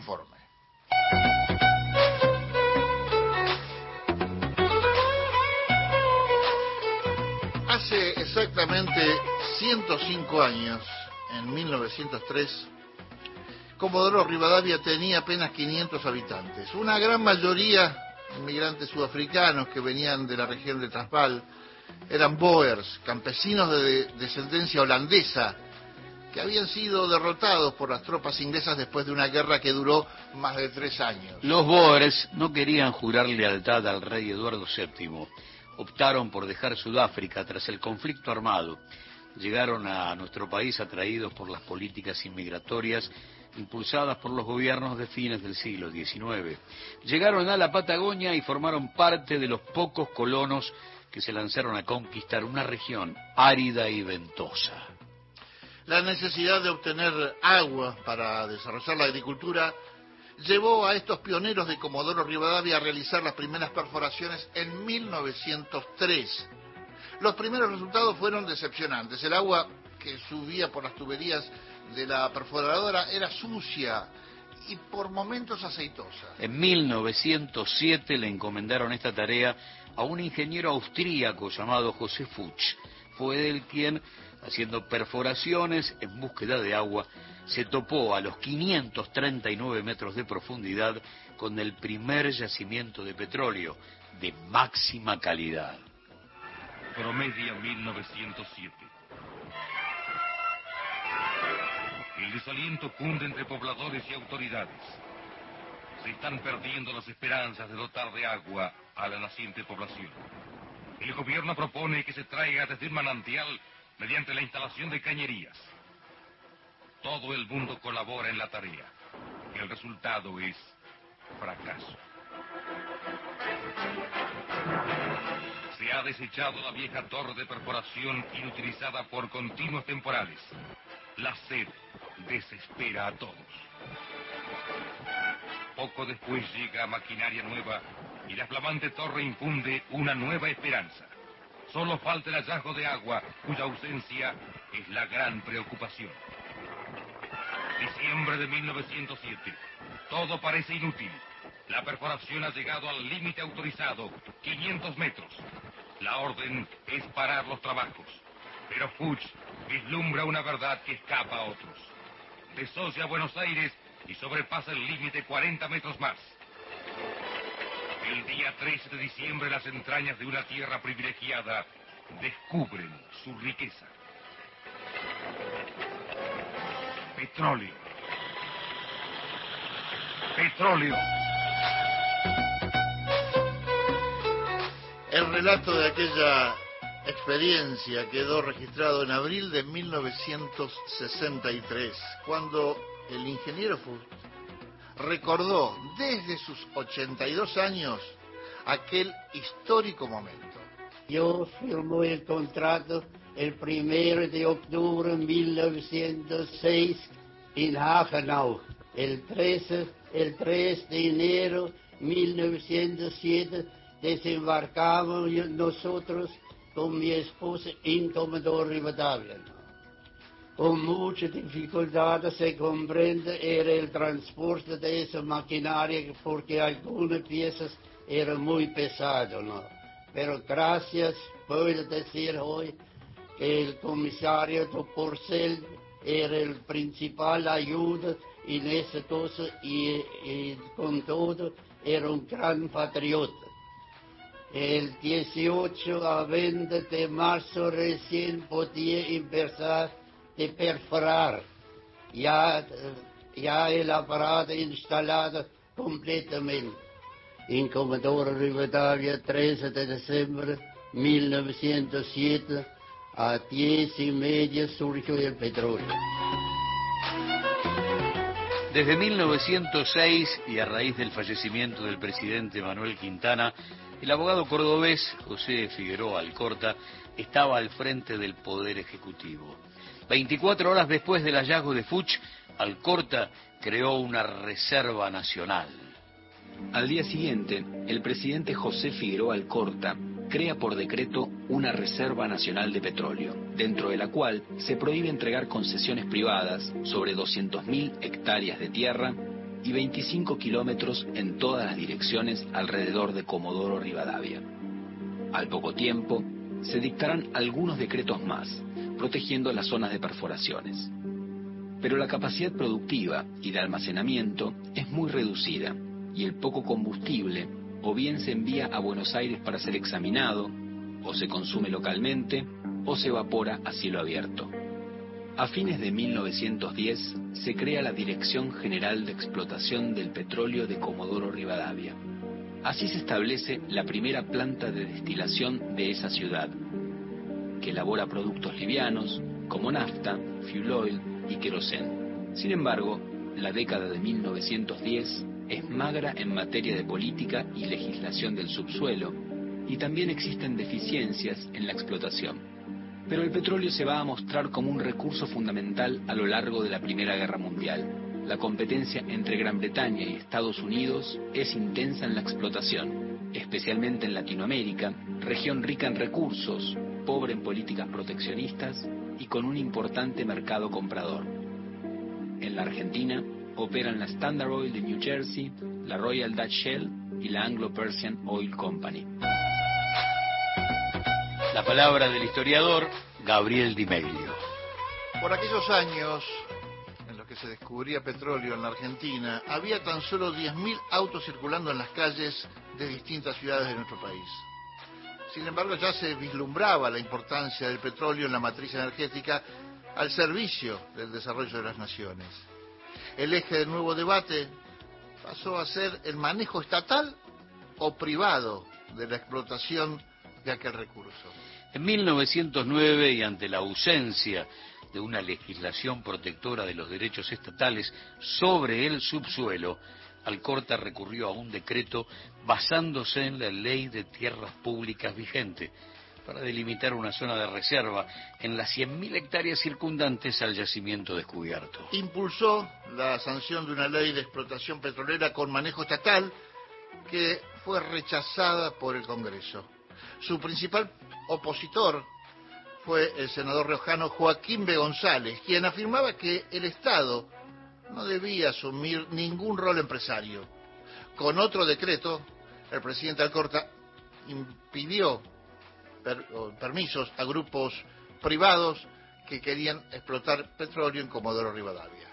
informe. Hace exactamente 105 años, en 1903, Comodoro Rivadavia tenía apenas 500 habitantes. Una gran mayoría inmigrantes sudafricanos que venían de la región de Transvaal, eran Boers, campesinos de descendencia holandesa, que habían sido derrotados por las tropas inglesas después de una guerra que duró más de 3 años. Los Boers no querían jurar lealtad al rey Eduardo VII. Optaron por dejar Sudáfrica tras el conflicto armado. Llegaron a nuestro país atraídos por las políticas inmigratorias impulsadas por los gobiernos de fines del siglo XIX. Llegaron a la Patagonia y formaron parte de los pocos colonos que se lanzaron a conquistar una región árida y ventosa. La necesidad de obtener agua para desarrollar la agricultura llevó a estos pioneros de Comodoro Rivadavia a realizar las primeras perforaciones en 1903. Los primeros resultados fueron decepcionantes. El agua que subía por las tuberías de la perforadora era sucia y por momentos aceitosa. En 1907 le encomendaron esta tarea a un ingeniero austríaco llamado José Fuchs. Fue él quien, haciendo perforaciones en búsqueda de agua, se topó a los 539 metros de profundidad con el primer yacimiento de petróleo de máxima calidad. Promedia 1907. El desaliento cunde entre pobladores y autoridades. Se están perdiendo las esperanzas de dotar de agua a la naciente población. El gobierno propone que se traiga desde un manantial mediante la instalación de cañerías. Todo el mundo colabora en la tarea. El resultado es fracaso. Se ha desechado la vieja torre de perforación inutilizada por continuos temporales. La sed desespera a todos. Poco después llega maquinaria nueva y la flamante torre infunde una nueva esperanza. Solo falta el hallazgo de agua, cuya ausencia es la gran preocupación. Diciembre de 1907. Todo parece inútil. La perforación ha llegado al límite autorizado, 500 metros. La orden es parar los trabajos. Pero Fuchs vislumbra una verdad que escapa a otros. Desocia Buenos Aires y sobrepasa el límite 40 metros más. El día 13 de diciembre, las entrañas de una tierra privilegiada descubren su riqueza. Petróleo. Petróleo. El relato de aquella experiencia quedó registrado en abril de 1963, cuando el ingeniero Fuchs recordó desde sus 82 años aquel histórico momento. Yo firmé el contrato el 1 de octubre de 1906 en Hagenau. El 3 de enero de 1907 desembarcamos nosotros con mi esposa en Comodoro Rivadavia. Con mucha dificultad se comprende era el transporte de esa maquinaria porque algunas piezas eran muy pesadas, ¿no? Pero gracias, puedo decir hoy, que el comisario de Porcel era el principal ayuda en esa cosa y con todo era un gran patriota. El 18 a 20 de marzo recién podía empezar de perforar, ya el aparato instalado completamente. En Comodoro Rivadavia, 13 de diciembre de 1907, a 10:30 surgió el petróleo. Desde 1906 y a raíz del fallecimiento del presidente Manuel Quintana, el abogado cordobés José Figueroa Alcorta estaba al frente del Poder Ejecutivo. 24 horas después del hallazgo de Fuchs, Alcorta creó una reserva nacional. Al día siguiente, el presidente José Figueroa Alcorta crea por decreto una Reserva Nacional de Petróleo, dentro de la cual se prohíbe entregar concesiones privadas sobre 200.000 hectáreas de tierra y 25 kilómetros en todas las direcciones alrededor de Comodoro Rivadavia. Al poco tiempo, se dictarán algunos decretos más, protegiendo las zonas de perforaciones. Pero la capacidad productiva y de almacenamiento es muy reducida, y el poco combustible o bien se envía a Buenos Aires para ser examinado, o se consume localmente, o se evapora a cielo abierto. A fines de 1910 se crea la Dirección General de Explotación del Petróleo de Comodoro Rivadavia. Así se establece la primera planta de destilación de esa ciudad, que elabora productos livianos como nafta, fuel oil y querosén. Sin embargo, la década de 1910 es magra en materia de política y legislación del subsuelo, y también existen deficiencias en la explotación. Pero el petróleo se va a mostrar como un recurso fundamental a lo largo de la Primera Guerra Mundial. La competencia entre Gran Bretaña y Estados Unidos es intensa en la explotación, especialmente en Latinoamérica, región rica en recursos, pobre en políticas proteccionistas y con un importante mercado comprador. En la Argentina operan la Standard Oil de New Jersey, la Royal Dutch Shell y la Anglo-Persian Oil Company. La palabra del historiador Gabriel Di Meglio. Por aquellos años en los que se descubría petróleo en la Argentina, había tan solo 10.000 autos circulando en las calles de distintas ciudades de nuestro país. Sin embargo, ya se vislumbraba la importancia del petróleo en la matriz energética al servicio del desarrollo de las naciones. El eje del nuevo debate pasó a ser el manejo estatal o privado de la explotación de aquel recurso. En 1909, y ante la ausencia de una legislación protectora de los derechos estatales sobre el subsuelo, Alcorta recurrió a un decreto basándose en la ley de tierras públicas vigente para delimitar una zona de reserva en las 100.000 hectáreas circundantes al yacimiento descubierto. Impulsó la sanción de una ley de explotación petrolera con manejo estatal que fue rechazada por el Congreso. Su principal opositor fue el senador riojano Joaquín B. González, quien afirmaba que el Estado no debía asumir ningún rol empresario. Con otro decreto, el presidente Alcorta impidió permisos a grupos privados que querían explotar petróleo en Comodoro Rivadavia.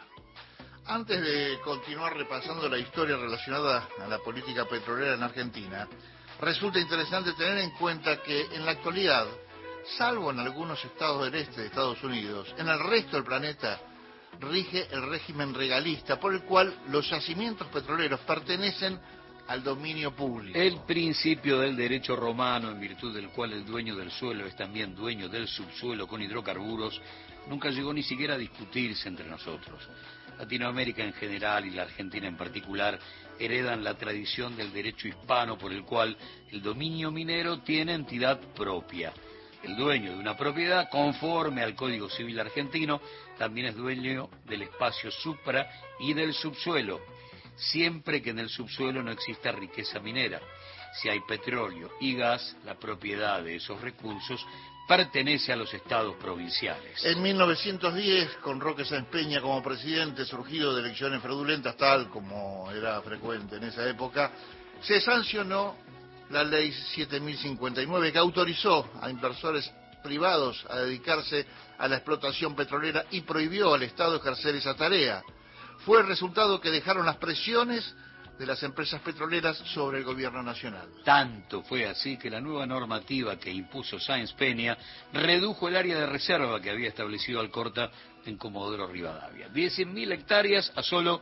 Antes de continuar repasando la historia relacionada a la política petrolera en Argentina, resulta interesante tener en cuenta que en la actualidad, salvo en algunos estados del este de Estados Unidos, en el resto del planeta rige el régimen regalista, por el cual los yacimientos petroleros pertenecen al dominio público. El principio del derecho romano, en virtud del cual el dueño del suelo es también dueño del subsuelo con hidrocarburos, nunca llegó ni siquiera a discutirse entre nosotros. Latinoamérica en general y la Argentina en particular heredan la tradición del derecho hispano por el cual el dominio minero tiene entidad propia. El dueño de una propiedad, conforme al Código Civil argentino, también es dueño del espacio supra y del subsuelo, siempre que en el subsuelo no exista riqueza minera. Si hay petróleo y gas, la propiedad de esos recursos pertenece a los estados provinciales. En 1910, con Roque Sáenz Peña como presidente, surgido de elecciones fraudulentas, tal como era frecuente en esa época, se sancionó la ley 7059, que autorizó a inversores privados a dedicarse a la explotación petrolera y prohibió al Estado ejercer esa tarea. Fue el resultado que dejaron las presiones de las empresas petroleras sobre el gobierno nacional. Tanto fue así que la nueva normativa que impuso Sáenz Peña redujo el área de reserva que había establecido Alcorta en Comodoro Rivadavia, de 100.000 hectáreas a solo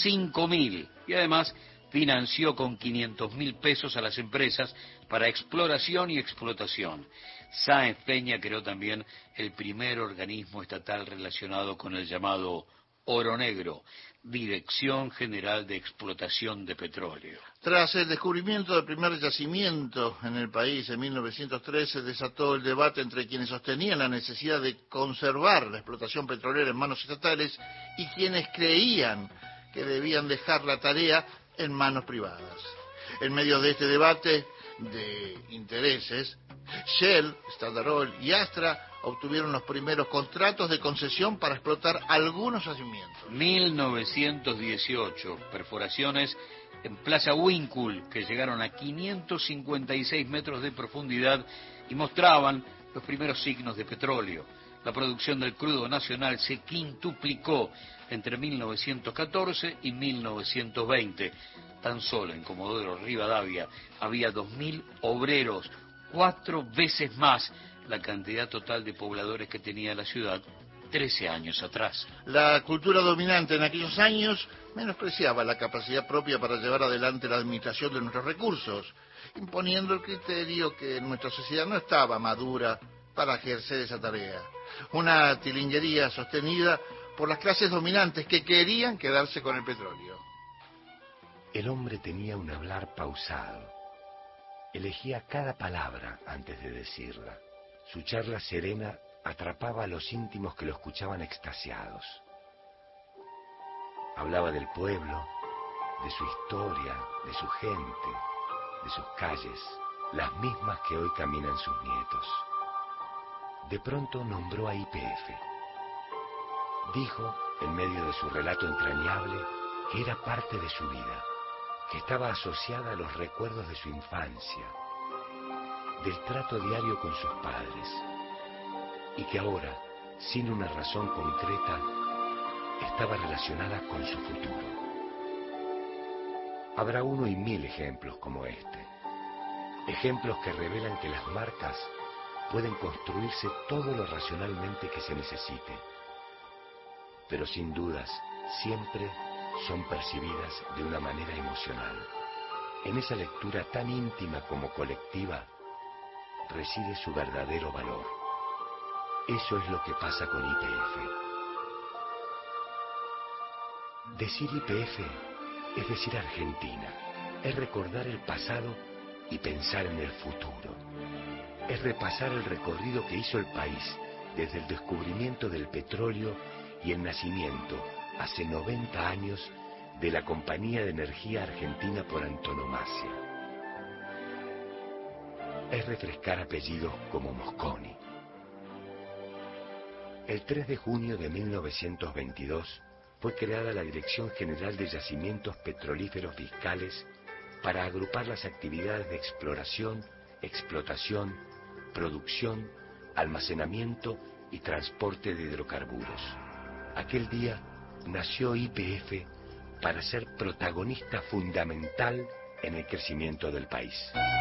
5.000, y además financió con 500.000 pesos a las empresas para exploración y explotación. Sáenz Peña creó también el primer organismo estatal relacionado con el llamado Oro Negro, Dirección General de Explotación de Petróleo. Tras el descubrimiento del primer yacimiento en el país en 1913, desató el debate entre quienes sostenían la necesidad de conservar la explotación petrolera en manos estatales y quienes creían que debían dejar la tarea en manos privadas. En medio de este debate de intereses, Shell, Standard Oil y Astra obtuvieron los primeros contratos de concesión para explotar algunos yacimientos. 1918, perforaciones en Playa Winkle, que llegaron a 556 metros de profundidad y mostraban los primeros signos de petróleo. La producción del crudo nacional se quintuplicó entre 1914 y 1920. Tan solo en Comodoro Rivadavia había 2.000 obreros, 4 veces más la cantidad total de pobladores que tenía la ciudad 13 años atrás. La cultura dominante en aquellos años menospreciaba la capacidad propia para llevar adelante la administración de nuestros recursos, imponiendo el criterio que nuestra sociedad no estaba madura para ejercer esa tarea. Una tilinguería sostenida por las clases dominantes que querían quedarse con el petróleo. El hombre tenía un hablar pausado. Elegía cada palabra antes de decirla. Su charla serena atrapaba a los íntimos que lo escuchaban extasiados. Hablaba del pueblo, de su historia, de su gente, de sus calles, las mismas que hoy caminan sus nietos. De pronto nombró a YPF. Dijo, en medio de su relato entrañable, que era parte de su vida, que estaba asociada a los recuerdos de su infancia, del trato diario con sus padres, y que ahora, sin una razón concreta, estaba relacionada con su futuro. Habrá 1 y 1000 ejemplos como este, ejemplos que revelan que las marcas pueden construirse todo lo racionalmente que se necesite, pero sin dudas siempre son percibidas de una manera emocional. En esa lectura tan íntima como colectiva reside su verdadero valor. Eso es lo que pasa con YPF. Decir YPF es decir Argentina, es recordar el pasado y pensar en el futuro. Es repasar el recorrido que hizo el país desde el descubrimiento del petróleo y el nacimiento, hace 90 años, de la Compañía de Energía Argentina por antonomasia. Es refrescar apellidos como Mosconi. El 3 de junio de 1922 fue creada la Dirección General de Yacimientos Petrolíferos Fiscales para agrupar las actividades de exploración, explotación, producción, almacenamiento y transporte de hidrocarburos. Aquel día nació YPF para ser protagonista fundamental en el crecimiento del país.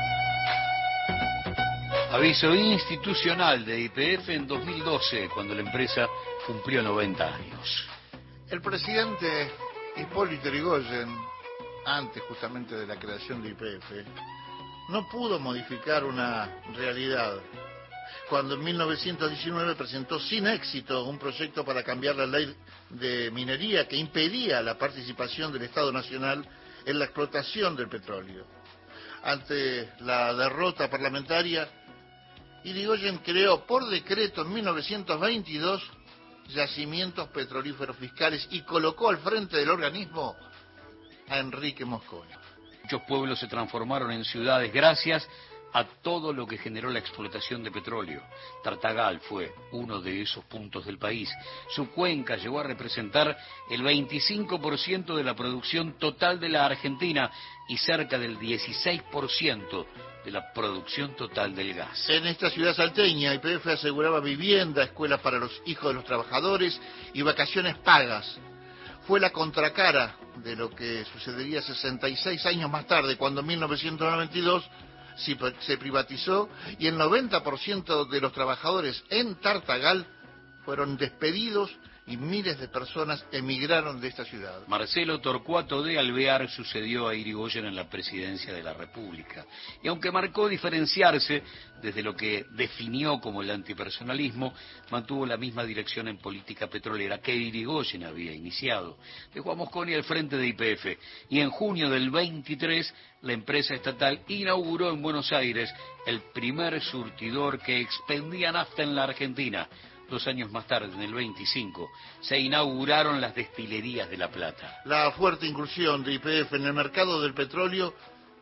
Aviso institucional de YPF en 2012, cuando la empresa cumplió 90 años. El presidente Hipólito Yrigoyen, antes justamente de la creación de YPF, no pudo modificar una realidad cuando en 1919 presentó sin éxito un proyecto para cambiar la ley de minería que impedía la participación del Estado Nacional en la explotación del petróleo. Ante la derrota parlamentaria, Yrigoyen creó por decreto en 1922 yacimientos petrolíferos fiscales y colocó al frente del organismo a Enrique Mosconi. Muchos pueblos se transformaron en ciudades gracias a todo lo que generó la explotación de petróleo. Tartagal fue uno de esos puntos del país. Su cuenca llegó a representar el 25% de la producción total de la Argentina y cerca del 16% de la producción total del gas. En esta ciudad salteña, YPF aseguraba vivienda, escuelas para los hijos de los trabajadores y vacaciones pagas. Fue la contracara de lo que sucedería 66 años más tarde, cuando en 1992 se privatizó y el 90% de los trabajadores en Tartagal fueron despedidos y miles de personas emigraron de esta ciudad. Marcelo Torcuato de Alvear sucedió a Yrigoyen en la presidencia de la República. Y aunque marcó diferenciarse desde lo que definió como el antipersonalismo, mantuvo la misma dirección en política petrolera que Yrigoyen había iniciado. Dejó a Mosconi al frente de YPF y en junio del 23 la empresa estatal inauguró en Buenos Aires el primer surtidor que expendía nafta en la Argentina. 2 años más tarde, en el 25, se inauguraron las destilerías de La Plata. La fuerte incursión de YPF en el mercado del petróleo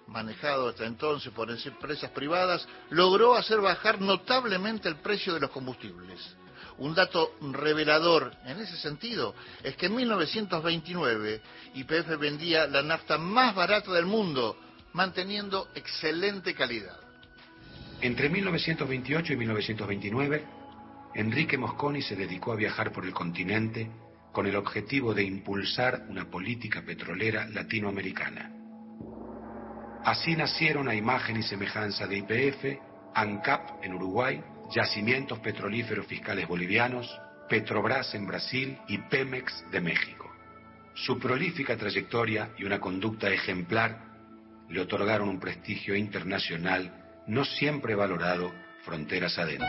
manejado hasta entonces por empresas privadas, logró hacer bajar notablemente el precio de los combustibles. Un dato revelador en ese sentido es que en 1929 YPF vendía la nafta más barata del mundo, manteniendo excelente calidad. Entre 1928 y 1929, Enrique Mosconi se dedicó a viajar por el continente con el objetivo de impulsar una política petrolera latinoamericana. Así nacieron a imagen y semejanza de YPF, ANCAP en Uruguay, Yacimientos Petrolíferos Fiscales Bolivianos, Petrobras en Brasil y Pemex de México. Su prolífica trayectoria y una conducta ejemplar le otorgaron un prestigio internacional no siempre valorado fronteras adentro.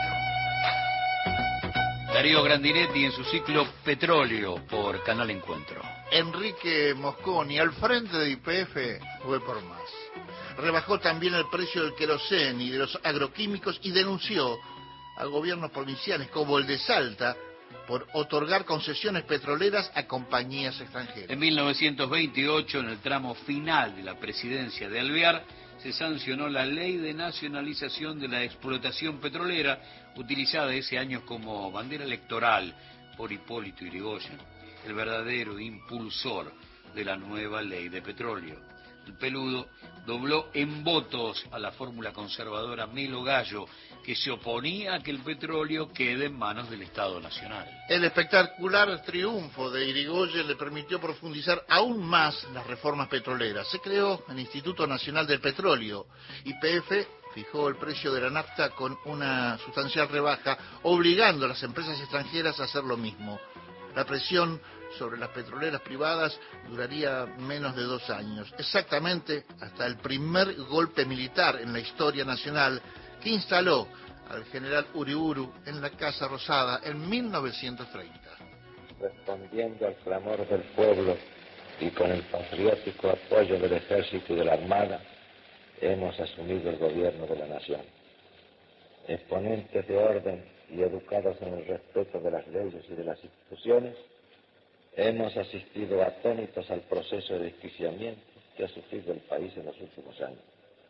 Darío Grandinetti en su ciclo Petróleo por Canal Encuentro. Enrique Mosconi, al frente de YPF, fue por más. Rebajó también el precio del queroseno y de los agroquímicos y denunció a gobiernos provinciales como el de Salta por otorgar concesiones petroleras a compañías extranjeras. En 1928, en el tramo final de la presidencia de Alvear, se sancionó la ley de nacionalización de la explotación petrolera, utilizada ese año como bandera electoral por Hipólito Yrigoyen, el verdadero impulsor de la nueva ley de petróleo. El peludo dobló en votos a la fórmula conservadora Melo Gallo, que se oponía a que el petróleo quede en manos del Estado Nacional. El espectacular triunfo de Yrigoyen le permitió profundizar aún más las reformas petroleras. Se creó el Instituto Nacional del Petróleo. YPF fijó el precio de la nafta con una sustancial rebaja, obligando a las empresas extranjeras a hacer lo mismo. La presión sobre las petroleras privadas duraría menos de 2 años, exactamente hasta el primer golpe militar en la historia nacional que instaló al general Uriburu en la Casa Rosada en 1930. Respondiendo al clamor del pueblo y con el patriótico apoyo del Ejército y de la Armada, hemos asumido el gobierno de la nación. Exponentes de orden y educados en el respeto de las leyes y de las instituciones, hemos asistido atónitos al proceso de desquiciamiento que ha sufrido el país en los últimos años.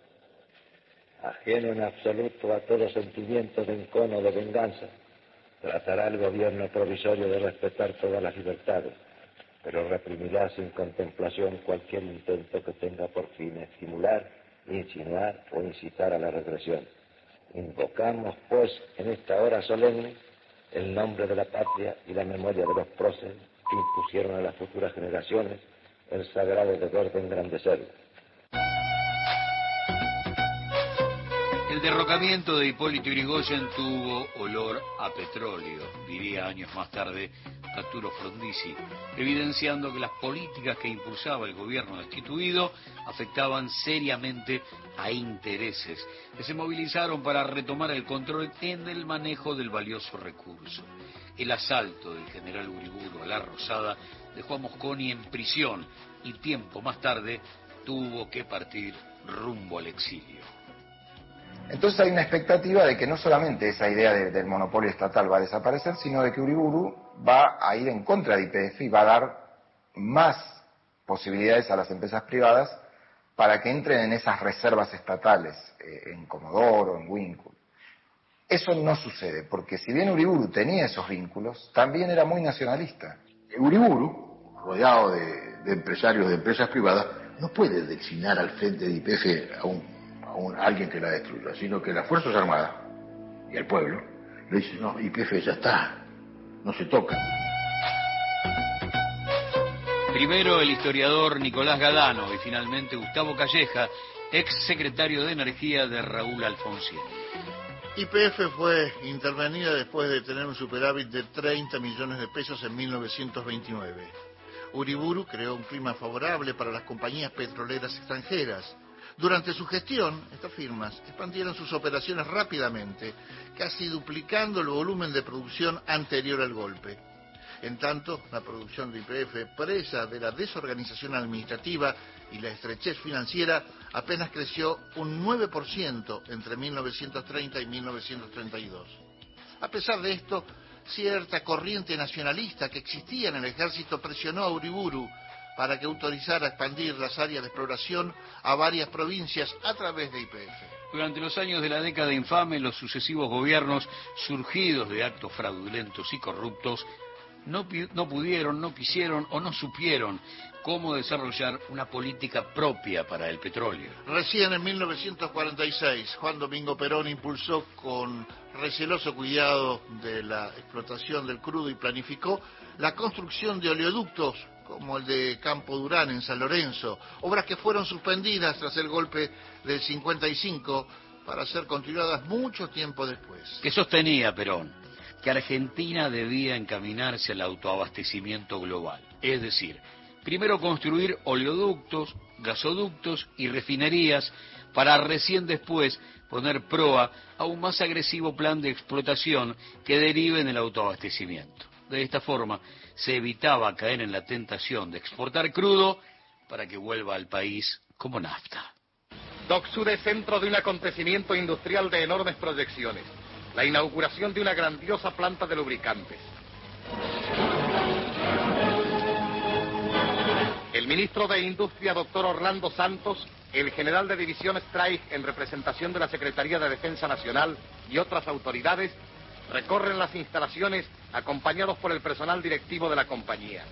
Ajeno en absoluto a todo sentimiento de encono o de venganza, tratará el gobierno provisorio de respetar todas las libertades, pero reprimirá sin contemplación cualquier intento que tenga por fin estimular, insinuar o incitar a la regresión. Invocamos, pues, en esta hora solemne, el nombre de la patria y la memoria de los próceres que impusieron a las futuras generaciones el sagrado deber de engrandecerlo. El derrocamiento de Hipólito Yrigoyen tuvo olor a petróleo, diría años más tarde Arturo Frondizi, evidenciando que las políticas que impulsaba el gobierno destituido afectaban seriamente a intereses que se movilizaron para retomar el control en el manejo del valioso recurso. El asalto del general Uriburu a la Rosada dejó a Mosconi en prisión y tiempo más tarde tuvo que partir rumbo al exilio. Entonces hay una expectativa de que no solamente esa idea del monopolio estatal va a desaparecer, sino de que Uriburu va a ir en contra de YPF y va a dar más posibilidades a las empresas privadas para que entren en esas reservas estatales, en Comodoro, en Wincul. Eso no sucede, porque si bien Uriburu tenía esos vínculos, también era muy nacionalista. Uriburu, rodeado de empresarios de empresas privadas, no puede designar al frente de YPF a alguien que la destruya, sino que las Fuerzas Armadas y el pueblo le dicen, no, YPF ya está, no se toca. Primero el historiador Nicolás Gadano y finalmente Gustavo Calleja, ex secretario de Energía de Raúl Alfonsín. YPF fue intervenida después de tener un superávit de 30 millones de pesos en 1929. Uriburu creó un clima favorable para las compañías petroleras extranjeras. Durante su gestión, estas firmas expandieron sus operaciones rápidamente, casi duplicando el volumen de producción anterior al golpe. En tanto, la producción de YPF, presa de la desorganización administrativa y la estrechez financiera, apenas creció un 9% entre 1930 y 1932. A pesar de esto, cierta corriente nacionalista que existía en el ejército presionó a Uriburu para que autorizara expandir las áreas de exploración a varias provincias a través de YPF. Durante los años de la década infame, los sucesivos gobiernos surgidos de actos fraudulentos y corruptos no pudieron, no quisieron o no supieron cómo desarrollar una política propia para el petróleo. Recién en 1946, Juan Domingo Perón impulsó con receloso cuidado de la explotación del crudo y planificó la construcción de oleoductos como el de Campo Durán en San Lorenzo, obras que fueron suspendidas tras el golpe del 55 para ser continuadas mucho tiempo después. ¿Qué sostenía Perón? Que Argentina debía encaminarse al autoabastecimiento global, es decir, primero construir oleoductos, gasoductos y refinerías para recién después poner proa a un más agresivo plan de explotación que derive en el autoabastecimiento. De esta forma se evitaba caer en la tentación de exportar crudo para que vuelva al país como nafta. Dock Sud es centro de un acontecimiento industrial de enormes proyecciones. La inauguración de una grandiosa planta de lubricantes. El ministro de Industria, doctor Orlando Santos, el general de división Streich en representación de la Secretaría de Defensa Nacional y otras autoridades, recorren las instalaciones acompañados por el personal directivo de la compañía.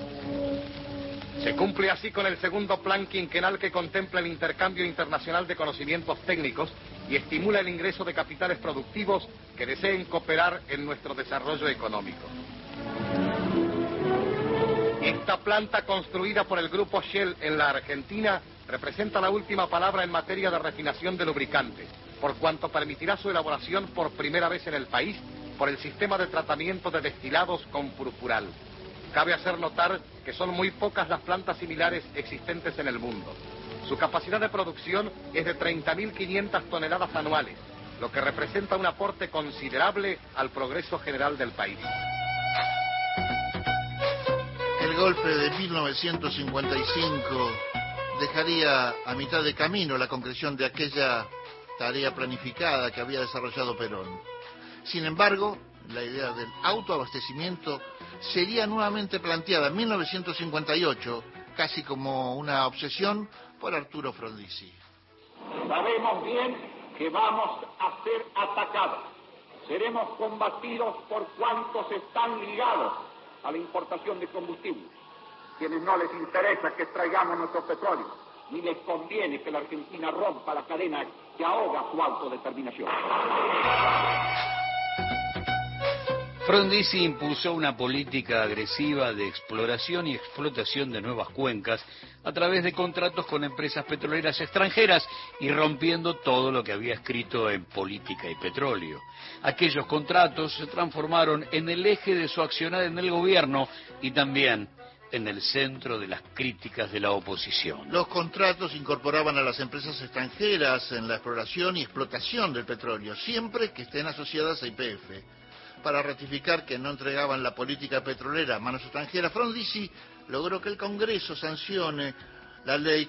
Se cumple así con el segundo plan quinquenal que contempla el intercambio internacional de conocimientos técnicos y estimula el ingreso de capitales productivos que deseen cooperar en nuestro desarrollo económico. Esta planta construida por el grupo Shell en la Argentina representa la última palabra en materia de refinación de lubricantes, por cuanto permitirá su elaboración por primera vez en el país por el sistema de tratamiento de destilados con purpural. Cabe hacer notar que son muy pocas las plantas similares existentes en el mundo. Su capacidad de producción es de 30.500 toneladas anuales, lo que representa un aporte considerable al progreso general del país. El golpe de 1955 dejaría a mitad de camino la concreción de aquella tarea planificada que había desarrollado Perón. Sin embargo, la idea del autoabastecimiento sería nuevamente planteada en 1958, casi como una obsesión, por Arturo Frondizi. Sabemos bien que vamos a ser atacados. Seremos combatidos por cuantos están ligados a la importación de combustible. Quienes no les interesa que extraigamos nuestro petróleo, ni les conviene que la Argentina rompa la cadena que ahoga su autodeterminación. Frondizi impulsó una política agresiva de exploración y explotación de nuevas cuencas a través de contratos con empresas petroleras extranjeras y rompiendo todo lo que había escrito en Política y Petróleo. Aquellos contratos se transformaron en el eje de su accionar en el gobierno y también en el centro de las críticas de la oposición. Los contratos incorporaban a las empresas extranjeras en la exploración y explotación del petróleo, siempre que estén asociadas a YPF. Para ratificar que no entregaban la política petrolera a manos extranjeras, Frondizi logró que el Congreso sancione la ley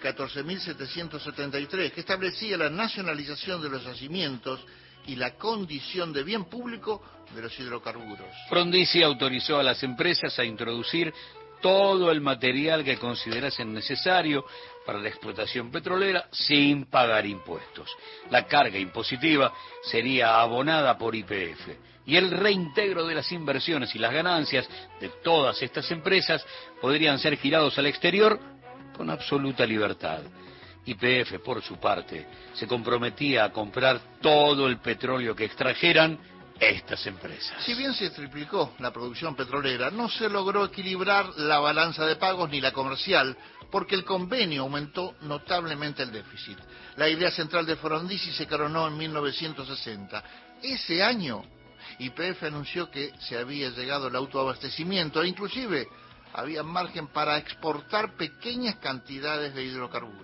14.773, que establecía la nacionalización de los yacimientos y la condición de bien público de los hidrocarburos. Frondizi autorizó a las empresas a introducir todo el material que considerasen necesario para la explotación petrolera sin pagar impuestos. La carga impositiva sería abonada por YPF y el reintegro de las inversiones y las ganancias de todas estas empresas podrían ser girados al exterior con absoluta libertad. YPF, por su parte, se comprometía a comprar todo el petróleo que extrajeran estas empresas. Si bien se triplicó la producción petrolera, no se logró equilibrar la balanza de pagos ni la comercial, porque el convenio aumentó notablemente el déficit. La idea central de Frondizi se coronó en 1960. Ese año, YPF anunció que se había llegado al autoabastecimiento e inclusive había margen para exportar pequeñas cantidades de hidrocarburos.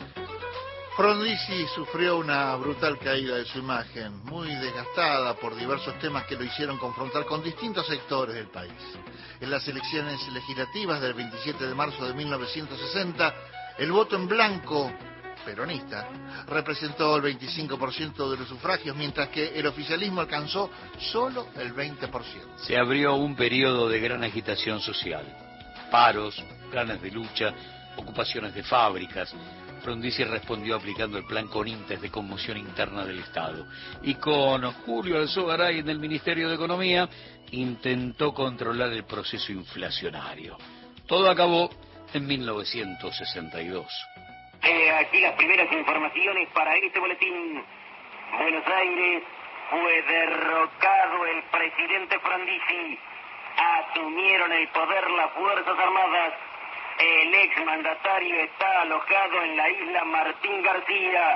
Frondizi sufrió una brutal caída de su imagen, muy desgastada por diversos temas que lo hicieron confrontar con distintos sectores del país. En las elecciones legislativas del 27 de marzo de 1960, el voto en blanco peronista representó el 25% de los sufragios, mientras que el oficialismo alcanzó solo el 20%. Se abrió un periodo de gran agitación social, paros, planes de lucha, ocupaciones de fábricas. Frondizi respondió aplicando el plan Conintes de conmoción interna del Estado. Y con Julio Alzogaray en el Ministerio de Economía, intentó controlar el proceso inflacionario. Todo acabó en 1962. Aquí las primeras informaciones para este boletín. Buenos Aires, fue derrocado el presidente Frondizi. Asumieron el poder las Fuerzas Armadas. El exmandatario está alojado en la isla Martín García.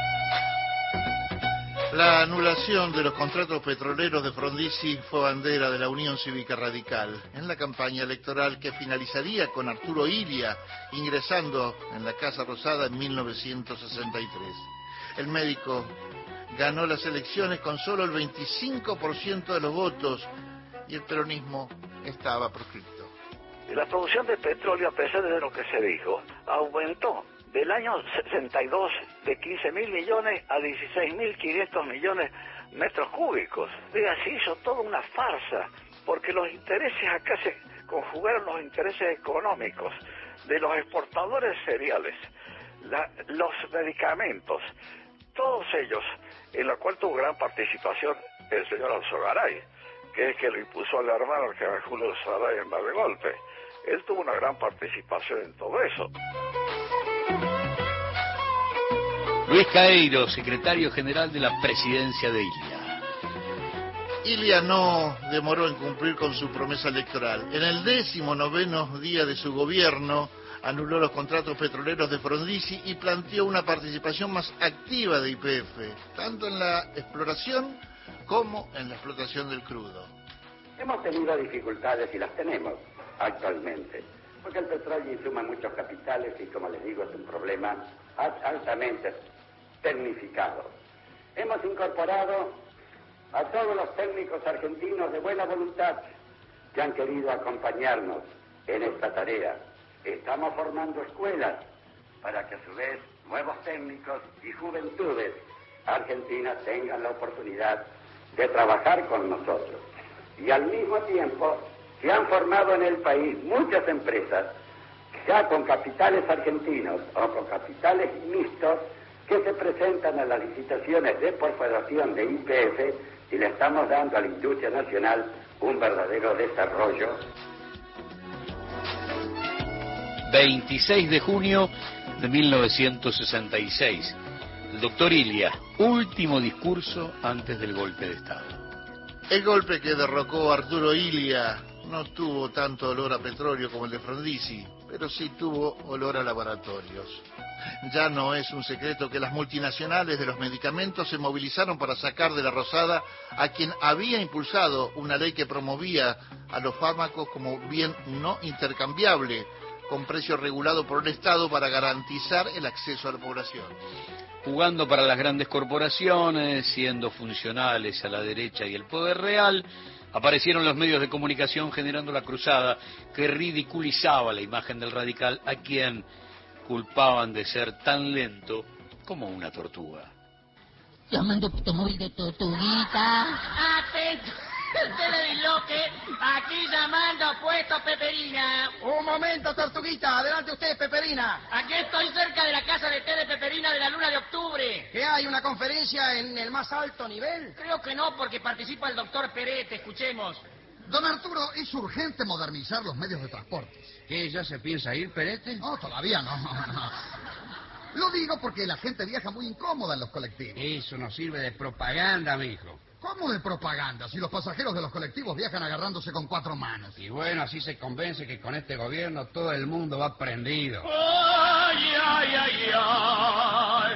La anulación de los contratos petroleros de Frondizi fue bandera de la Unión Cívica Radical en la campaña electoral que finalizaría con Arturo Illia ingresando en la Casa Rosada en 1963. El médico ganó las elecciones con solo el 25% de los votos y el peronismo estaba proscripto. La producción de petróleo, a pesar de lo que se dijo, aumentó del año 62 de 15.000 millones a 16.500 millones metros cúbicos. Se hizo toda una farsa, porque los intereses acá se conjugaron los intereses económicos de los exportadores cereales, los medicamentos, todos ellos, en la cual tuvo gran participación el señor Alzogaray, que es que lo impuso al hermano que era Julio Alzogaray en Mar de Golpe. Él tuvo una gran participación en todo eso. Luis Caeiro, secretario general de la presidencia de Illia. Illia no demoró en cumplir con su promesa electoral. En el 19º día de su gobierno, anuló los contratos petroleros de Frondizi y planteó una participación más activa de YPF, tanto en la exploración como en la explotación del crudo. Hemos tenido dificultades y las tenemos actualmente, porque el petróleo insuma muchos capitales y, como les digo, es un problema altamente tecnificado. Hemos incorporado a todos los técnicos argentinos de buena voluntad que han querido acompañarnos en esta tarea. Estamos formando escuelas para que a su vez nuevos técnicos y juventudes argentinas tengan la oportunidad de trabajar con nosotros. Y al mismo tiempo se han formado en el país muchas empresas, ya con capitales argentinos o con capitales mixtos, que se presentan a las licitaciones de perforación de YPF y le estamos dando a la industria nacional un verdadero desarrollo. 26 de junio de 1966. El doctor Illia, último discurso antes del golpe de Estado. El golpe que derrocó a Arturo Illia no tuvo tanto olor a petróleo como el de Frondizi, pero sí tuvo olor a laboratorios. Ya no es un secreto que las multinacionales de los medicamentos se movilizaron para sacar de la Rosada a quien había impulsado una ley que promovía a los fármacos como bien no intercambiable, con precio regulado por el Estado para garantizar el acceso a la población. Jugando para las grandes corporaciones, siendo funcionales a la derecha y el poder real, aparecieron los medios de comunicación generando la cruzada que ridiculizaba la imagen del radical, a quien culpaban de ser tan lento como una tortuga. Llamando automóvil de tortuguita. ¡Atento! ¡Ustedes disloque! ¡Aquí llamando a Puesto Peperina! Un momento, tortuguita. Adelante usted, Peperina. Aquí estoy cerca de la casa de té de Peperina de la Luna de Octubre. ¿Qué hay, una conferencia en el más alto nivel? Creo que no, porque participa el doctor Perete. Escuchemos. Don Arturo, es urgente modernizar los medios de transporte. ¿Qué, ya se piensa ir, Perete? No, todavía no. Lo digo porque la gente viaja muy incómoda en los colectivos. Eso nos sirve de propaganda, mijo. ¿Cómo de propaganda? Si los pasajeros de los colectivos viajan agarrándose con 4 manos. Y bueno, así se convence que con este gobierno todo el mundo va prendido. ¡Ay, ay, ay, ay!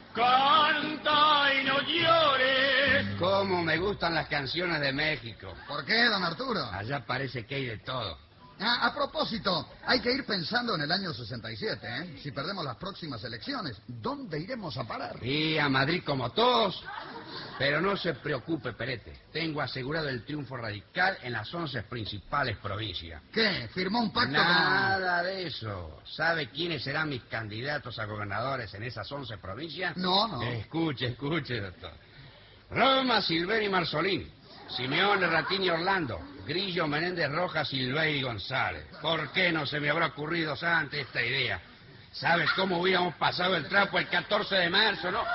¡Canta y no llores! Cómo me gustan las canciones de México. ¿Por qué, don Arturo? Allá parece que hay de todo. A propósito, hay que ir pensando en el año 67, ¿eh? Si perdemos las próximas elecciones, ¿dónde iremos a parar? Y a Madrid como todos. Pero no se preocupe, Perete. Tengo asegurado el triunfo radical en las 11 principales provincias. ¿Qué? ¿Firmó un pacto? Nada de eso. ¿Sabe quiénes serán mis candidatos a gobernadores en esas 11 provincias? No. Escuche, doctor. Roma, Silveri y Marzolín. Simeone, Ratini, Orlando, Grillo, Menéndez, Rojas, Silvey y González. ¿Por qué no se me habrá ocurrido antes esta idea? ¿Sabes cómo hubiéramos pasado el trapo el 14 de marzo, no?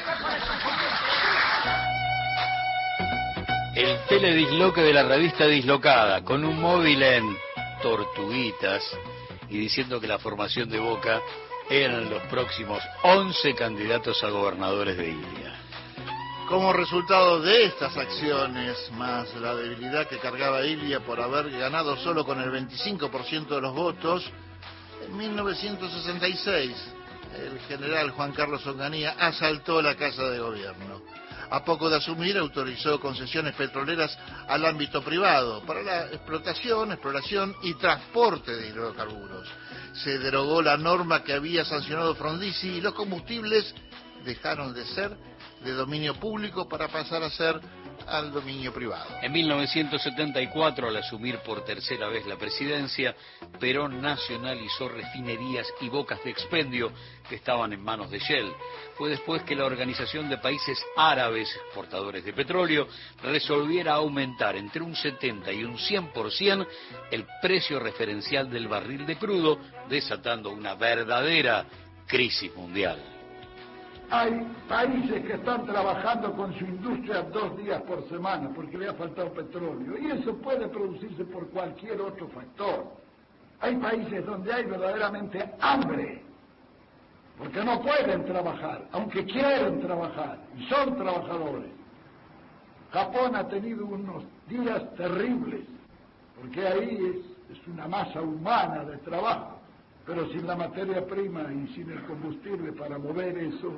El teledisloque de la revista Dislocada, con un móvil en Tortuguitas y diciendo que la formación de Boca eran los próximos 11 candidatos a gobernadores de Ilia. Como resultado de estas acciones, más la debilidad que cargaba Ilia por haber ganado solo con el 25% de los votos, en 1966 el general Juan Carlos Onganía asaltó la Casa de Gobierno. A poco de asumir, autorizó concesiones petroleras al ámbito privado para la exploración y transporte de hidrocarburos. Se derogó la norma que había sancionado Frondizi y los combustibles dejaron de ser de dominio público para pasar a ser al dominio privado. En 1974, al asumir por tercera vez la presidencia, Perón nacionalizó refinerías y bocas de expendio que estaban en manos de Shell. Fue después que la Organización de Países Árabes Exportadores de Petróleo resolviera aumentar entre un 70 y un 100% el precio referencial del barril de crudo, desatando una verdadera crisis mundial. Hay países que están trabajando con su industria 2 días por semana porque le ha faltado petróleo, y eso puede producirse por cualquier otro factor. Hay países donde hay verdaderamente hambre porque no pueden trabajar, aunque quieren trabajar, y son trabajadores. Japón ha tenido unos días terribles porque ahí es una masa humana de trabajo, pero sin la materia prima y sin el combustible para mover eso,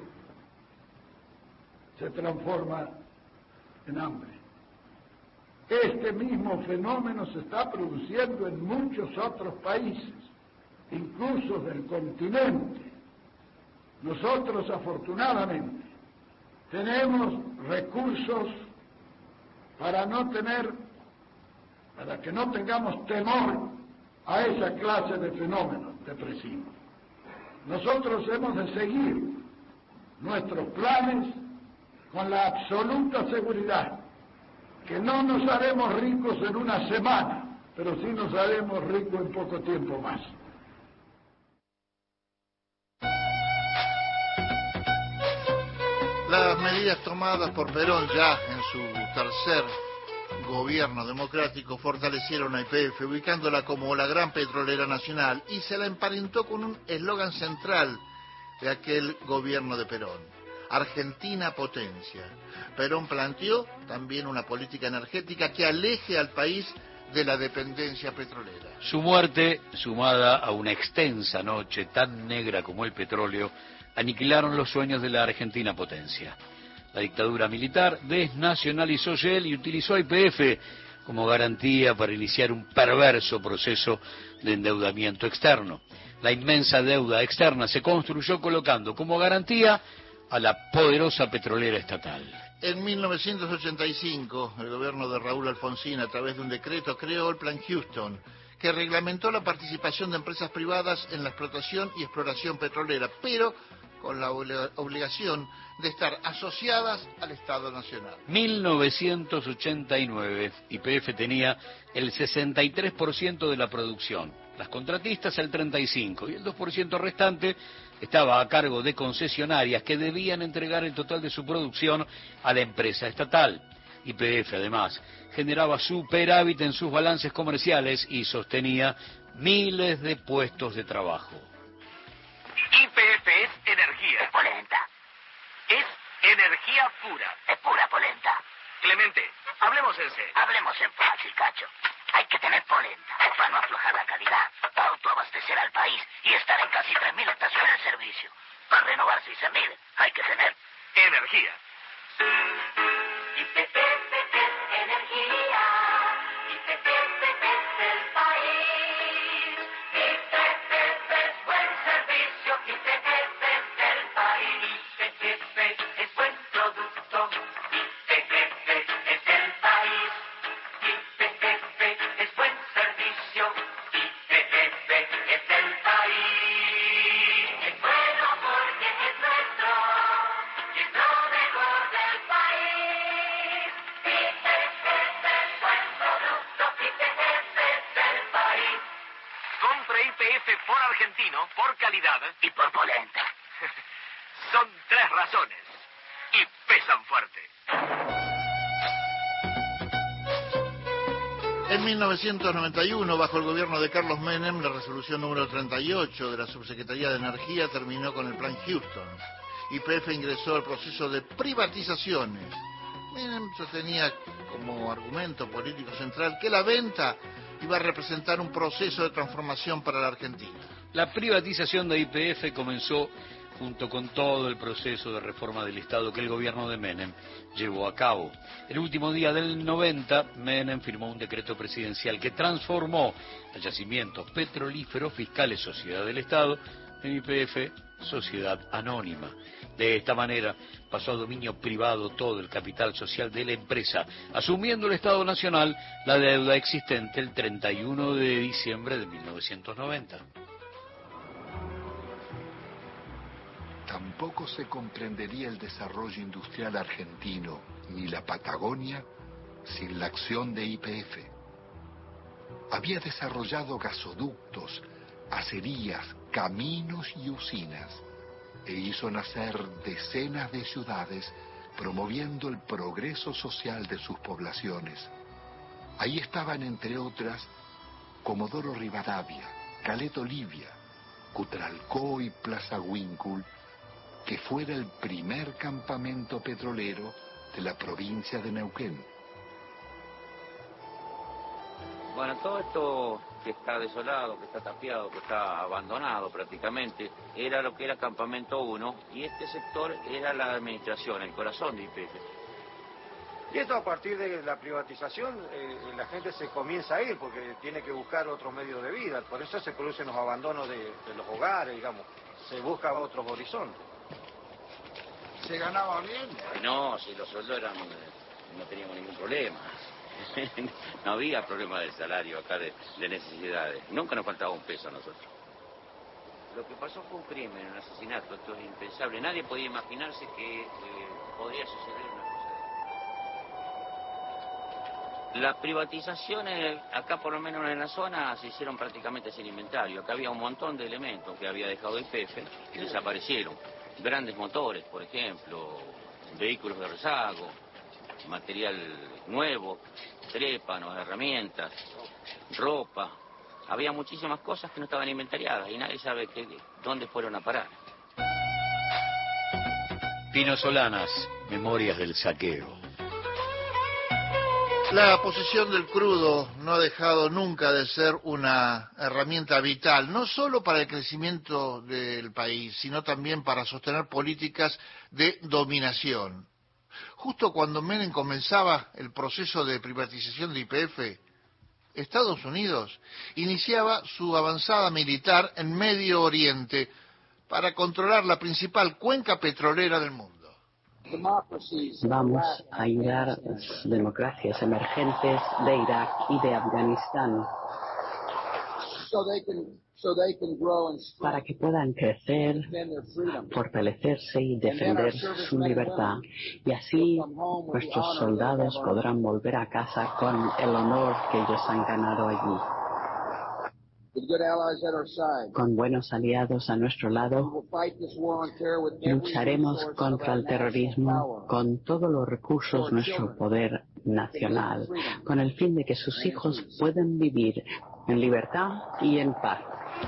se transforma en hambre. Este mismo fenómeno se está produciendo en muchos otros países, incluso del continente. Nosotros, afortunadamente, tenemos recursos para que no tengamos temor a esa clase de fenómenos depresivos. Nosotros hemos de seguir nuestros planes con la absoluta seguridad que no nos haremos ricos en una semana, pero sí nos haremos ricos en poco tiempo más. Las medidas tomadas por Perón ya en su tercer gobierno democrático fortalecieron a YPF, ubicándola como la gran petrolera nacional, y se la emparentó con un eslogan central de aquel gobierno de Perón: Argentina potencia. Perón planteó también una política energética que aleje al país de la dependencia petrolera. Su muerte, sumada a una extensa noche tan negra como el petróleo, aniquilaron los sueños de la Argentina potencia. La dictadura militar desnacionalizó Shell y utilizó a YPF como garantía para iniciar un perverso proceso de endeudamiento externo. La inmensa deuda externa se construyó colocando como garantía a la poderosa petrolera estatal. En 1985, el gobierno de Raúl Alfonsín, a través de un decreto, creó el Plan Houston, que reglamentó la participación de empresas privadas en la explotación y exploración petrolera, pero con la obligación de estar asociadas al Estado Nacional. 1989, YPF tenía el 63% de la producción, las contratistas el 35%, y el 2% restante estaba a cargo de concesionarias que debían entregar el total de su producción a la empresa estatal. YPF, además, generaba superávit en sus balances comerciales y sostenía miles de puestos de trabajo. YPF es energía. Es polenta. Es energía pura. Es pura polenta. Clemente, hablemos en serio. Hablemos en fácil, Cacho. Hay que tener polenta para no aflojar la calidad, para autoabastecer al país y estar en casi 3.000 estaciones de servicio. Para renovar 6.000 hay que tener energía. YPF es energía. YPF es el país. YPF es buen servicio. YPF es el país. YPF es buen producto. YPF es el país. YPF es buen servicio. YPF es el país. Es bueno porque es nuestro. Y es lo mejor del país. truculenta. Son 3 razones y pesan fuerte. En 1991, bajo el gobierno de Carlos Menem, la resolución número 38 de la Subsecretaría de Energía terminó con el Plan Houston. YPF ingresó al proceso de privatizaciones. Menem sostenía como argumento político central que la venta iba a representar un proceso de transformación para la Argentina. La privatización de YPF comenzó junto con todo el proceso de reforma del Estado que el gobierno de Menem llevó a cabo. El último día del 90, Menem firmó un decreto presidencial que transformó el yacimiento petrolífero Fiscales Sociedad del Estado en YPF Sociedad Anónima. De esta manera pasó a dominio privado todo el capital social de la empresa, asumiendo el Estado Nacional la deuda existente el 31 de diciembre de 1990. Tampoco se comprendería el desarrollo industrial argentino ni la Patagonia sin la acción de YPF. Había desarrollado gasoductos, acerías, caminos y usinas e hizo nacer decenas de ciudades promoviendo el progreso social de sus poblaciones. Ahí estaban, entre otras, Comodoro Rivadavia, Caleta Olivia, Cutralcó y Plaza Huíncul, que fuera el primer campamento petrolero de la provincia de Neuquén. Bueno, todo esto que está desolado, que está tapiado, que está abandonado prácticamente, era lo que era Campamento 1, y este sector era la administración, el corazón de YPF. Y esto a partir de la privatización, la gente se comienza a ir porque tiene que buscar otros medios de vida, por eso se producen los abandonos de los hogares, digamos, se busca otros horizontes. ¿Se ganaba bien? No, si los sueldos eran, no teníamos ningún problema. No había problema de salario acá, de necesidades. Nunca nos faltaba un peso a nosotros. Lo que pasó fue un crimen, un asesinato, esto es impensable. Nadie podía imaginarse que podría suceder una cosa así. Las privatizaciones, acá por lo menos en la zona, se hicieron prácticamente sin inventario. Acá había un montón de elementos que había dejado YPF y desaparecieron. Grandes motores, por ejemplo, vehículos de rezago, material nuevo, trépanos, herramientas, ropa. Había muchísimas cosas que no estaban inventariadas y nadie sabe dónde fueron a parar. Pino Solanas, Memorias del Saqueo. La posesión del crudo no ha dejado nunca de ser una herramienta vital, no solo para el crecimiento del país, sino también para sostener políticas de dominación. Justo cuando Menem comenzaba el proceso de privatización de YPF, Estados Unidos iniciaba su avanzada militar en Medio Oriente para controlar la principal cuenca petrolera del mundo. Vamos a ayudar a las democracias emergentes de Irak y de Afganistán para que puedan crecer, fortalecerse y defender su libertad. Y así nuestros soldados podrán volver a casa con el honor que ellos han ganado allí. Con buenos aliados a nuestro lado, lucharemos contra el terrorismo con todos los recursos de nuestro poder nacional, con el fin de que sus hijos puedan vivir en libertad y en paz.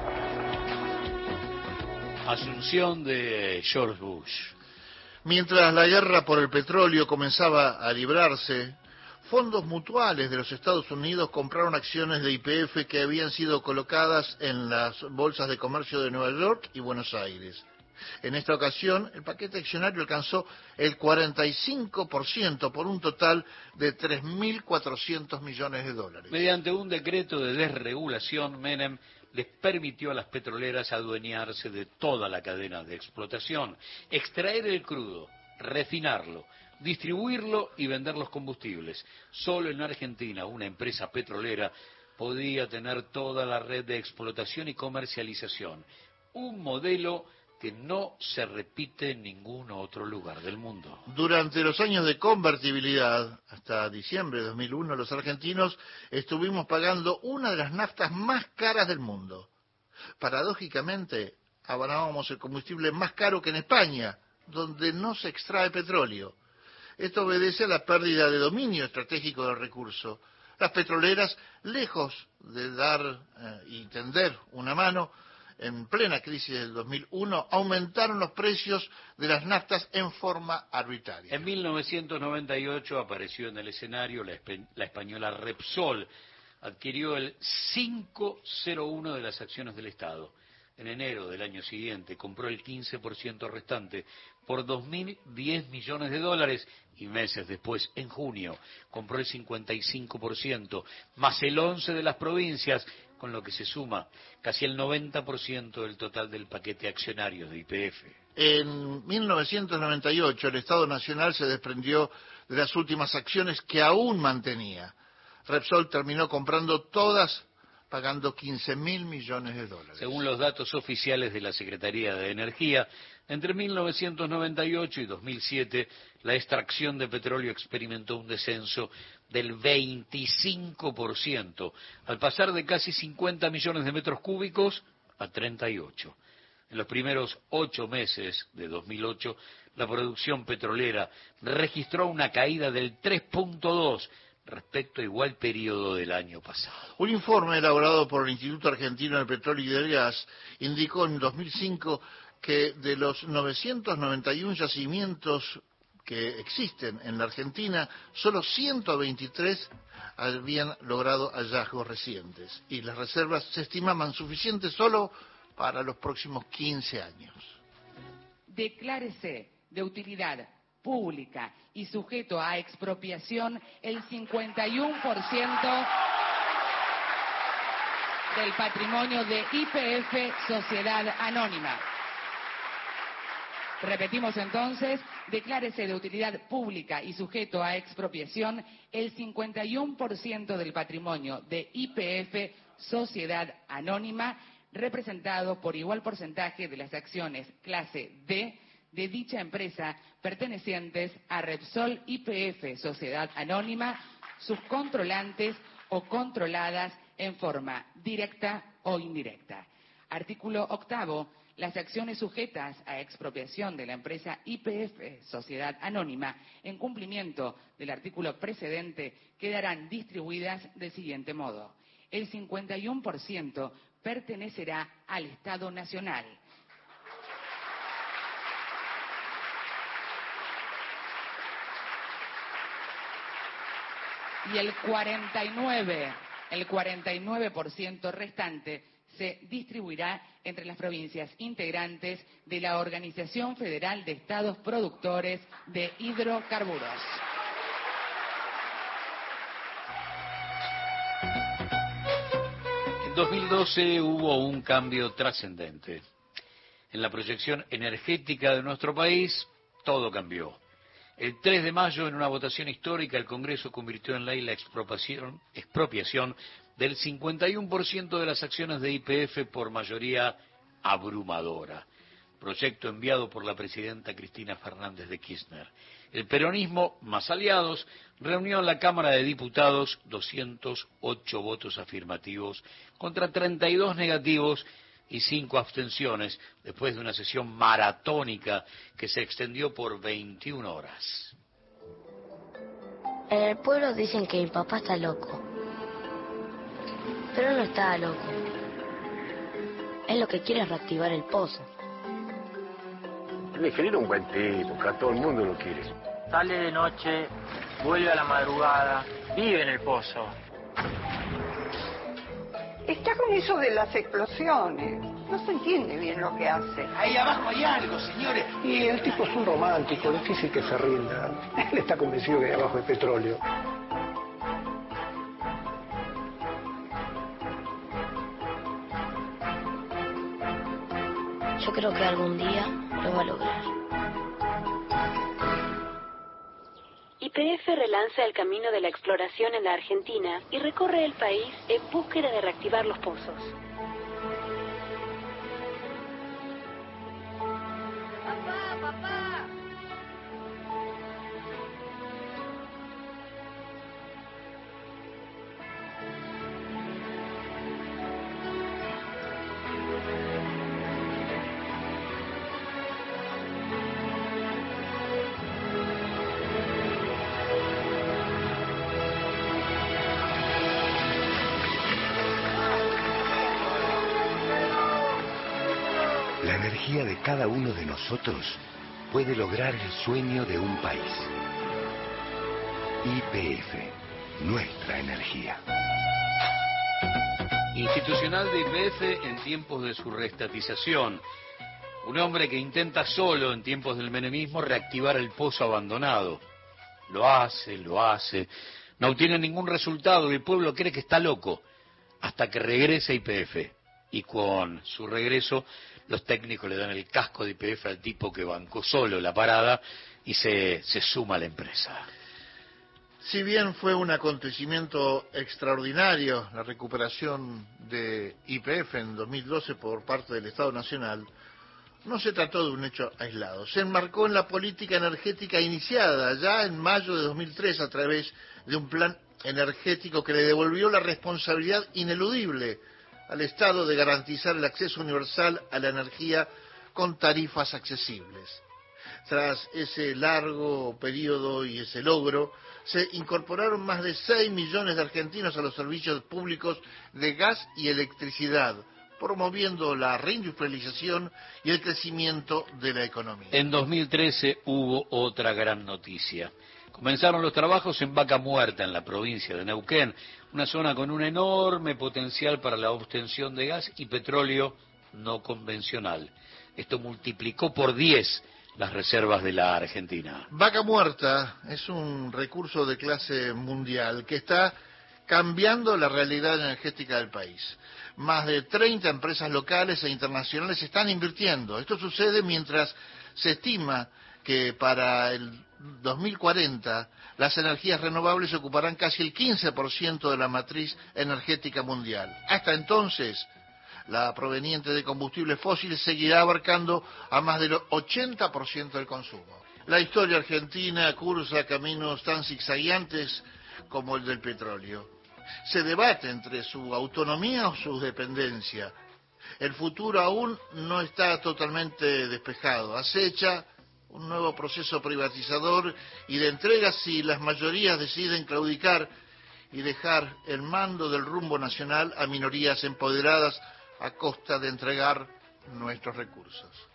Asunción de George Bush. Mientras la guerra por el petróleo comenzaba a librarse, fondos mutuales de los Estados Unidos compraron acciones de YPF que habían sido colocadas en las bolsas de comercio de Nueva York y Buenos Aires. En esta ocasión, el paquete accionario alcanzó el 45% por un total de 3.400 millones de dólares. Mediante un decreto de desregulación, Menem les permitió a las petroleras adueñarse de toda la cadena de explotación, extraer el crudo, refinarlo, distribuirlo y vender los combustibles. Solo en Argentina una empresa petrolera podía tener toda la red de explotación y comercialización. Un modelo que no se repite en ningún otro lugar del mundo. Durante los años de convertibilidad, hasta diciembre de 2001, los argentinos estuvimos pagando una de las naftas más caras del mundo. Paradójicamente, abonábamos el combustible más caro que en España, donde no se extrae petróleo. Esto obedece a la pérdida de dominio estratégico del recurso. Las petroleras, lejos de dar y tender una mano, en plena crisis del 2001, aumentaron los precios de las naftas en forma arbitraria. En 1998 apareció en el escenario la española Repsol. Adquirió el 5,01 de las acciones del Estado. En enero del año siguiente compró el 15% restante por 2.010 millones de dólares y meses después, en junio, compró el 55%, más el 11% de las provincias, con lo que se suma casi el 90% del total del paquete accionario de YPF. En 1998 el Estado Nacional se desprendió de las últimas acciones que aún mantenía. Repsol terminó comprando todas, pagando 15.000 millones de dólares. Según los datos oficiales de la Secretaría de Energía, entre 1998 y 2007, la extracción de petróleo experimentó un descenso del 25%, al pasar de casi 50 millones de metros cúbicos a 38. En los primeros 8 meses de 2008, la producción petrolera registró una caída del 3,2% respecto a igual periodo del año pasado. Un informe elaborado por el Instituto Argentino de Petróleo y del Gas indicó en 2005 que de los 991 yacimientos que existen en la Argentina, solo 123 habían logrado hallazgos recientes y las reservas se estimaban suficientes solo para los próximos 15 años. Declárese de utilidad pública y sujeto a expropiación el 51% del patrimonio de YPF Sociedad Anónima. Repetimos entonces, declárese de utilidad pública y sujeto a expropiación el 51% del patrimonio de YPF Sociedad Anónima, representado por igual porcentaje de las acciones clase D de dicha empresa pertenecientes a Repsol YPF Sociedad Anónima, sus controlantes o controladas en forma directa o indirecta. Artículo 8. Las acciones sujetas a expropiación de la empresa YPF Sociedad Anónima, en cumplimiento del artículo precedente, quedarán distribuidas del siguiente modo. El 51% pertenecerá al Estado Nacional. Y el 49% restante se distribuirá entre las provincias integrantes de la Organización Federal de Estados Productores de Hidrocarburos. En 2012 hubo un cambio trascendente. En la proyección energética de nuestro país, todo cambió. El 3 de mayo, en una votación histórica, el Congreso convirtió en ley la expropiación del 51% de las acciones de YPF por mayoría abrumadora. Proyecto enviado por la presidenta Cristina Fernández de Kirchner. El peronismo, más aliados, reunió en la Cámara de Diputados 208 votos afirmativos contra 32 negativos y 5 abstenciones, después de una sesión maratónica que se extendió por 21 horas. En el pueblo dicen que mi papá está loco, pero no está loco. Él lo que quiere es reactivar el pozo. El ingeniero es un buen tipo, que a todo el mundo lo quiere. Sale de noche, vuelve a la madrugada, vive en el pozo. Está con eso de las explosiones. No se entiende bien lo que hace. Ahí abajo hay algo, señores. Y el tipo es un romántico, difícil que se rinda. Él está convencido que ahí abajo hay petróleo. Yo creo que algún día lo va a lograr. YPF relanza el camino de la exploración en la Argentina y recorre el país en búsqueda de reactivar los pozos. Papá. energía de cada uno de nosotros puede lograr el sueño de un país. YPF, nuestra energía. Institucional de YPF en tiempos de su reestatización. Un hombre que intenta solo, en tiempos del menemismo, reactivar el pozo abandonado. Lo hace, no obtiene ningún resultado y el pueblo cree que está loco, hasta que regresa YPF. Y con su regreso, los técnicos le dan el casco de YPF al tipo que bancó solo la parada y se suma a la empresa. Si bien fue un acontecimiento extraordinario la recuperación de YPF en 2012 por parte del Estado Nacional, no se trató de un hecho aislado. Se enmarcó en la política energética iniciada ya en mayo de 2003 a través de un plan energético que le devolvió la responsabilidad ineludible al Estado de garantizar el acceso universal a la energía con tarifas accesibles. Tras ese largo periodo y ese logro, se incorporaron más de 6 millones de argentinos a los servicios públicos de gas y electricidad, promoviendo la reindustrialización y el crecimiento de la economía. En 2013 hubo otra gran noticia. Comenzaron los trabajos en Vaca Muerta, en la provincia de Neuquén, una zona con un enorme potencial para la obtención de gas y petróleo no convencional. Esto multiplicó por 10 las reservas de la Argentina. Vaca Muerta es un recurso de clase mundial que está cambiando la realidad energética del país. Más de 30 empresas locales e internacionales están invirtiendo. Esto sucede mientras se estima que para el 2040 las energías renovables ocuparán casi el 15% de la matriz energética mundial. Hasta entonces, la proveniente de combustibles fósiles seguirá abarcando a más del 80% del consumo. La historia argentina cursa caminos tan zigzagueantes como el del petróleo. Se debate entre su autonomía o su dependencia. El futuro aún no está totalmente despejado. Acecha un nuevo proceso privatizador y de entrega si las mayorías deciden claudicar y dejar el mando del rumbo nacional a minorías empoderadas a costa de entregar nuestros recursos.